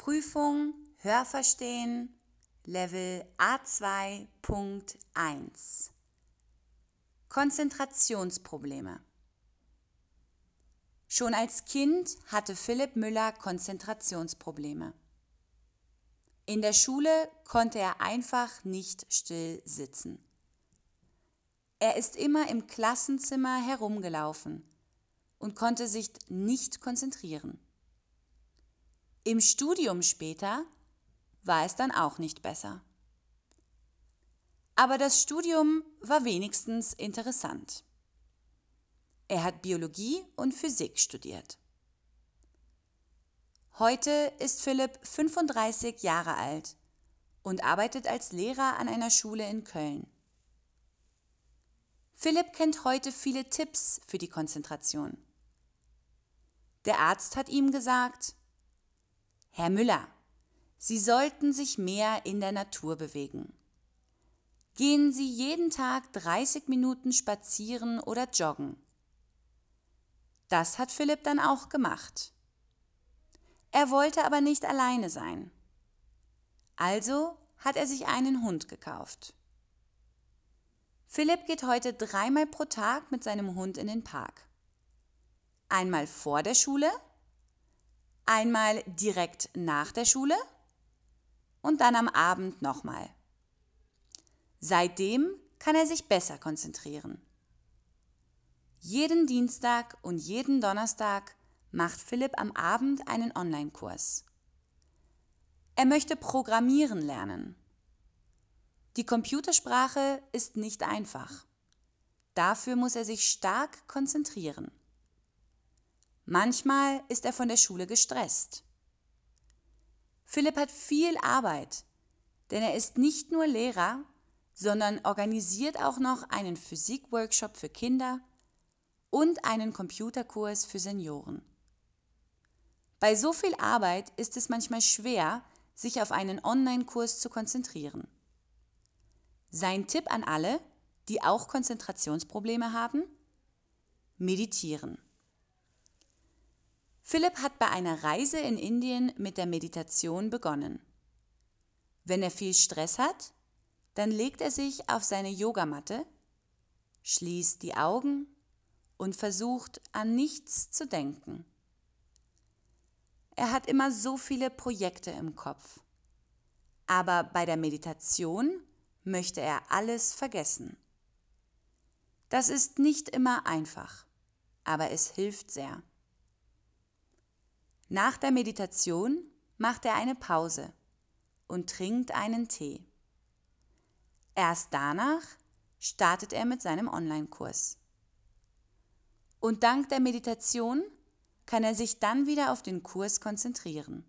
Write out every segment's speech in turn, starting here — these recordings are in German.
Prüfung Hörverstehen Level A2.1 Konzentrationsprobleme. Schon als Kind hatte Philipp Müller Konzentrationsprobleme. In der Schule konnte er einfach nicht still sitzen. Er ist immer im Klassenzimmer herumgelaufen und konnte sich nicht konzentrieren. Im Studium später war es dann auch nicht besser. Aber das Studium war wenigstens interessant. Er hat Biologie und Physik studiert. Heute ist Philipp 35 Jahre alt und arbeitet als Lehrer an einer Schule in Köln. Philipp kennt heute viele Tipps für die Konzentration. Der Arzt hat ihm gesagt: Herr Müller, Sie sollten sich mehr in der Natur bewegen. Gehen Sie jeden Tag 30 Minuten spazieren oder joggen. Das hat Philipp dann auch gemacht. Er wollte aber nicht alleine sein. Also hat er sich einen Hund gekauft. Philipp geht heute 3-mal pro Tag mit seinem Hund in den Park. Einmal vor der Schule, einmal direkt nach der Schule und dann am Abend nochmal. Seitdem kann er sich besser konzentrieren. Jeden Dienstag und jeden Donnerstag macht Philipp am Abend einen Online-Kurs. Er möchte Programmieren lernen. Die Computersprache ist nicht einfach. Dafür muss er sich stark konzentrieren. Manchmal ist er von der Schule gestresst. Philipp hat viel Arbeit, denn er ist nicht nur Lehrer, sondern organisiert auch noch einen Physikworkshop für Kinder und einen Computerkurs für Senioren. Bei so viel Arbeit ist es manchmal schwer, sich auf einen Online-Kurs zu konzentrieren. Sein Tipp an alle, die auch Konzentrationsprobleme haben: Meditieren. Philipp hat bei einer Reise in Indien mit der Meditation begonnen. Wenn er viel Stress hat, dann legt er sich auf seine Yogamatte, schließt die Augen und versucht, an nichts zu denken. Er hat immer so viele Projekte im Kopf. Aber bei der Meditation möchte er alles vergessen. Das ist nicht immer einfach, aber es hilft sehr. Nach der Meditation macht er eine Pause und trinkt einen Tee. Erst danach startet er mit seinem Online-Kurs. Und dank der Meditation kann er sich dann wieder auf den Kurs konzentrieren.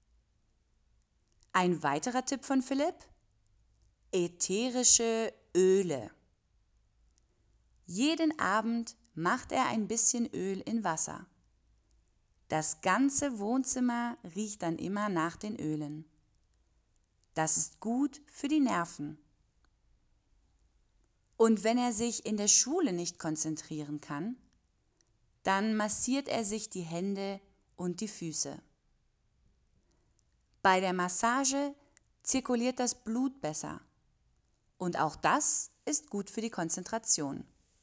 Ein weiterer Tipp von Philipp: ätherische Öle. Jeden Abend macht er ein bisschen Öl in Wasser. Das ganze Wohnzimmer riecht dann immer nach den Ölen. Das ist gut für die Nerven. Und wenn er sich in der Schule nicht konzentrieren kann, dann massiert er sich die Hände und die Füße. Bei der Massage zirkuliert das Blut besser. Und auch das ist gut für die Konzentration.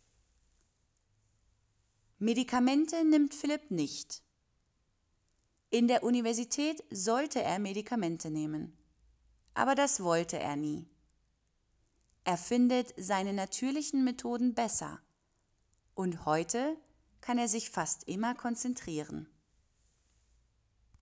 Medikamente nimmt Philipp nicht. In der Universität sollte er Medikamente nehmen, aber das wollte er nie. Er findet seine natürlichen Methoden besser und heute kann er sich fast immer konzentrieren.